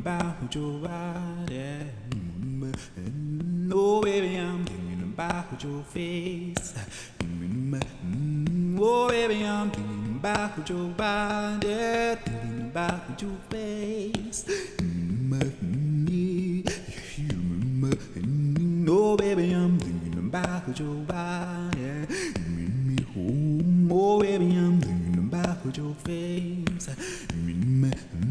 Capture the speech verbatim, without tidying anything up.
about your body. Mm, oh, baby, I'm thinking about your face. Mm, oh, baby, I'm thinking about your body. Thinking about your face. Mm, oh, baby, I'm thinking about your body. Oh, baby, I'm thinking about your face.